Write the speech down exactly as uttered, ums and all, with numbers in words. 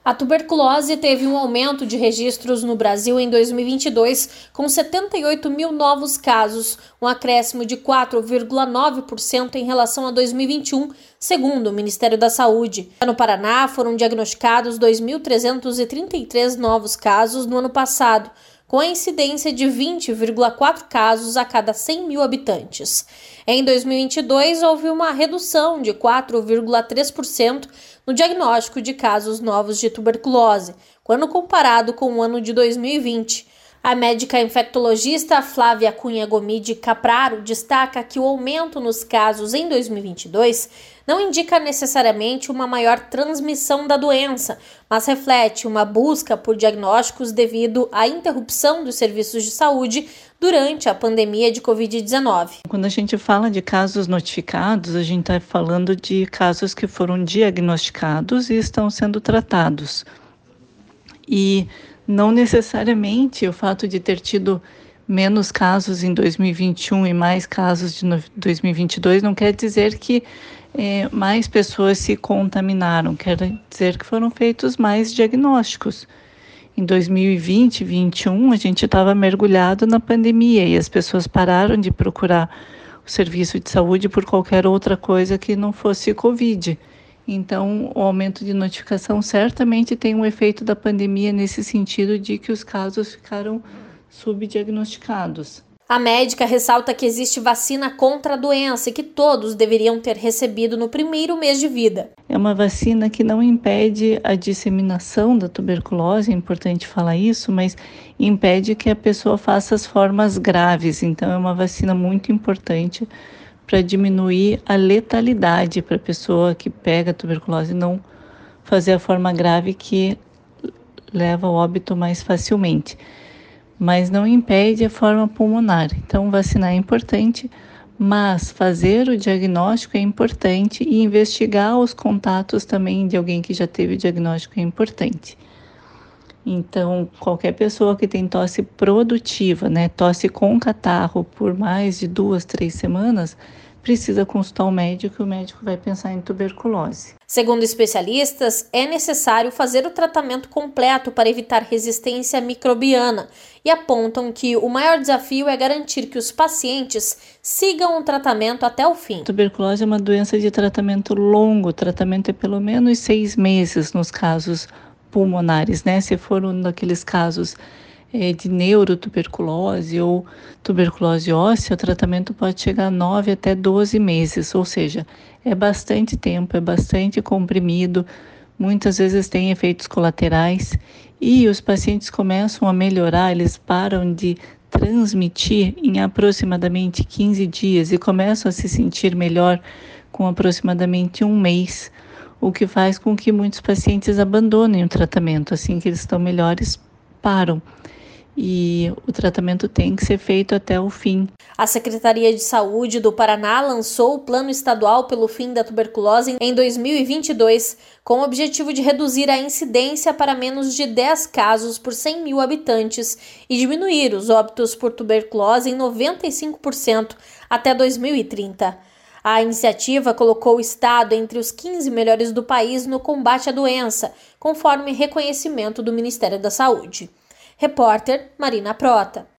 A tuberculose teve um aumento de registros no Brasil em dois mil e vinte e dois, com setenta e oito mil novos casos, um acréscimo de quatro vírgula nove por cento em relação a dois mil e vinte e um, segundo o Ministério da Saúde. No Paraná, foram diagnosticados dois mil trezentos e trinta e três novos casos no ano passado, com a incidência de vinte vírgula quatro casos a cada cem mil habitantes. Em dois mil e vinte e dois, houve uma redução de quatro vírgula três por cento no diagnóstico de casos novos de tuberculose, quando comparado com o ano de dois mil e vinte. A médica infectologista Flávia Cunha Gomide Capraro destaca que o aumento nos casos em dois mil e vinte e dois não indica necessariamente uma maior transmissão da doença, mas reflete uma busca por diagnósticos devido à interrupção dos serviços de saúde durante a pandemia de covid dezenove. Quando a gente fala de casos notificados, a gente está falando de casos que foram diagnosticados e estão sendo tratados. E não necessariamente o fato de ter tido menos casos em dois mil e vinte e um e mais casos de dois mil e vinte e dois não quer dizer que é, mais pessoas se contaminaram, quer dizer que foram feitos mais diagnósticos. Em dois mil e vinte e dois mil e vinte e um, a gente estava mergulhado na pandemia e as pessoas pararam de procurar o serviço de saúde por qualquer outra coisa que não fosse Covid. Então, o aumento de notificação certamente tem um efeito da pandemia nesse sentido de que os casos ficaram subdiagnosticados. A médica ressalta que existe vacina contra a doença e que todos deveriam ter recebido no primeiro mês de vida. É uma vacina que não impede a disseminação da tuberculose, é importante falar isso, mas impede que a pessoa faça as formas graves. Então, é uma vacina muito importante para diminuir a letalidade para a pessoa que pega a tuberculose não fazer a forma grave que leva ao óbito mais facilmente. Mas não impede a forma pulmonar. Então, vacinar é importante, mas fazer o diagnóstico é importante e investigar os contatos também de alguém que já teve o diagnóstico é importante. Então, qualquer pessoa que tem tosse produtiva, né, tosse com catarro por mais de duas, três semanas, precisa consultar o médico e o médico vai pensar em tuberculose. Segundo especialistas, é necessário fazer o tratamento completo para evitar resistência microbiana e apontam que o maior desafio é garantir que os pacientes sigam o tratamento até o fim. A tuberculose é uma doença de tratamento longo, o tratamento é pelo menos seis meses nos casos pulmonares, né? Se for um daqueles casos é, de neurotuberculose ou tuberculose óssea, o tratamento pode chegar a nove até doze meses, ou seja, é bastante tempo, é bastante comprimido, muitas vezes tem efeitos colaterais e os pacientes começam a melhorar, eles param de transmitir em aproximadamente quinze dias e começam a se sentir melhor com aproximadamente um mês, o que faz com que muitos pacientes abandonem o tratamento, assim que eles estão melhores, param. E o tratamento tem que ser feito até o fim. A Secretaria de Saúde do Paraná lançou o Plano Estadual pelo Fim da Tuberculose em dois mil e vinte e dois, com o objetivo de reduzir a incidência para menos de dez casos por cem mil habitantes e diminuir os óbitos por tuberculose em noventa e cinco por cento até dois mil e trinta. A iniciativa colocou o estado entre os quinze melhores do país no combate à doença, conforme reconhecimento do Ministério da Saúde. Repórter Marina Prota.